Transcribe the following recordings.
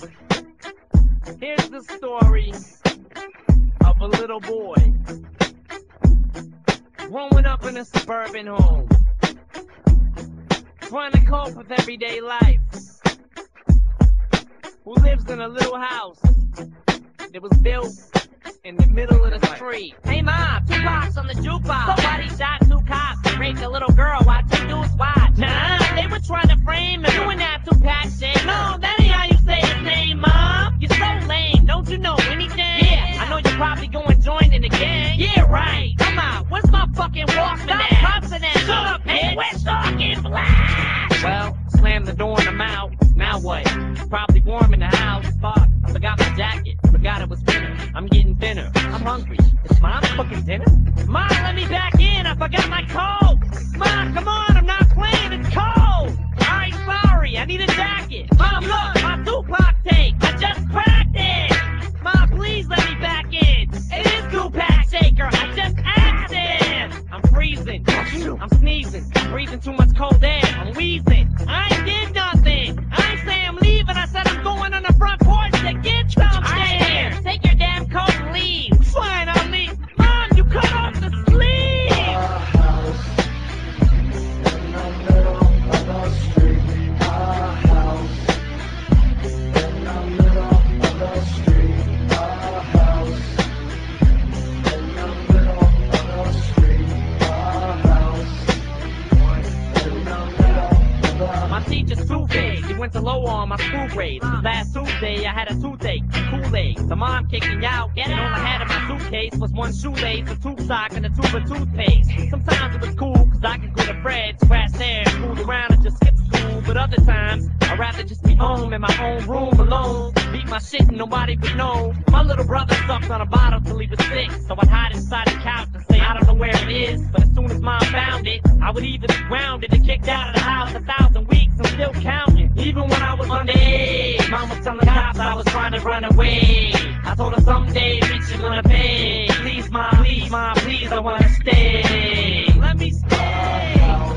Here's the story of a little boy growing up in a suburban home, trying to cope with everyday life, who lives in a little house that was built in the middle of the street. Hey mom, 2 cops on the jukebox. Somebody shot 2 cops and raped a little girl while 2 dudes watch. Nah, they were trying to frame him, doing that Tupac shit. No, that ain't how you say his name, mom. You're so lame, don't you know anything? Yeah, I know you're probably going to join in the gang. Yeah, right. Come on, where's my fucking Walkman at? Stop cussing at me. Shut up, bitch. We're talking black. Well, slam the door in the mouth. Now what? Probably warm in the house. Fuck, I forgot my jacket. Forgot it was winter. I'm getting thinner. I'm hungry. Is mom cooking dinner? Mom, let me back in. I forgot my coat. Mom, come on. I'm not playing. It's cold. Alright, sorry. I need a jacket. Mom, look. My Tupac tape. I just cracked it. Mom, please let me back in. It is Tupac Shaker. I just asked it. I'm freezing. I'm sneezing. I'm breathing too much cold air. I'm wheezing. I ain't did nothing. I ain't say I'm leaving. I said I'm going on the front porch to get some shit. Take your damn coat and leave. Fine, I'll leave. Mom, you cut off the sleeve. Our house in the middle of the street. Our house in the middle of the street. Our house in the middle of the street. Our house in the middle of the My teacher's too big. He went to low on my school grades. Last Tuesday, I had a toothache, Kool-Aid. The mom kicked me out, and all I had in my suitcase was 1 shoelace, a tube sock, and a tube of toothpaste. Sometimes it was cool, cause I could go to Fred, scratch hair, fool around, and just skip school. But other times, I'd rather just be home in my own room alone. Beat my shit and nobody would know. My little brother sucked on a bottle till he was 6, so I'd hide inside the couch and say I don't know where it is. But as soon as mom found it, I would either be grounded or kicked out of the house 1,000 weeks and still counting. Even when I was underage, mom was telling cops I was trying to run away. I told her someday, bitch, you're gonna pay. Please, mom, please, I wanna stay. Let me stay.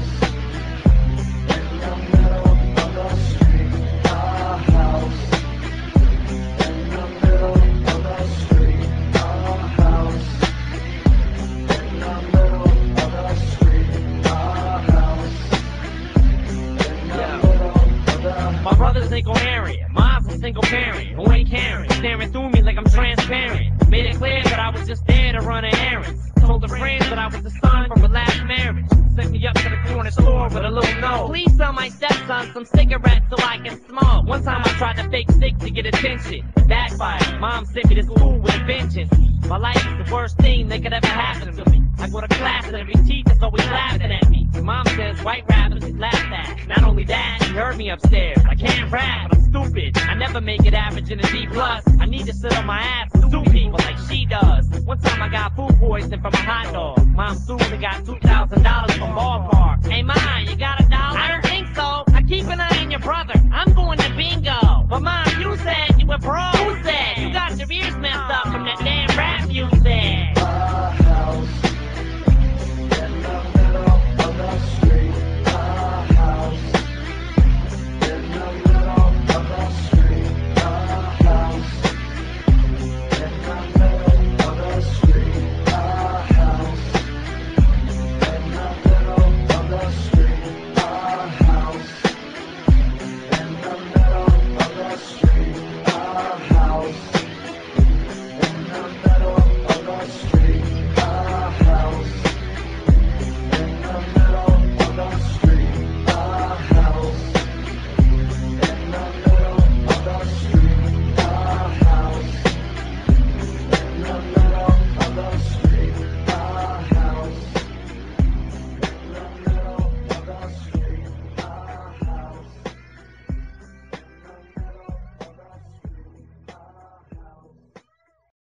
in the middle of the street. Our house in the middle of the street. Our house in the middle of the street. Our house in the middle of the My brother's incoherent, mom's a single parent who ain't caring, staring through me like I'm transparent. Made it clear that I was just there to run an errand. Told her friends that I was the son from a last marriage. Sent me up to the corner store with a little note. Please sell my stepson some cigarettes so I can smoke. One time I tried to fake sick to get attention. It backfired. Mom sent me to school with a vengeance. My life is the worst thing that could ever happen to me. I go to class and every teacher's always laughing at me. Mom says white rappers is laughed at. Not only that, she heard me upstairs. I can't rap, but I'm stupid. I never make it average in a D+. I need to sit on my ass and sue people like she does. One time I got food poisoning from a hot dog. Mom sued and got $2,000 from ballpark. Hey mom, you got $1? I don't think so. I keep an eye on your brother.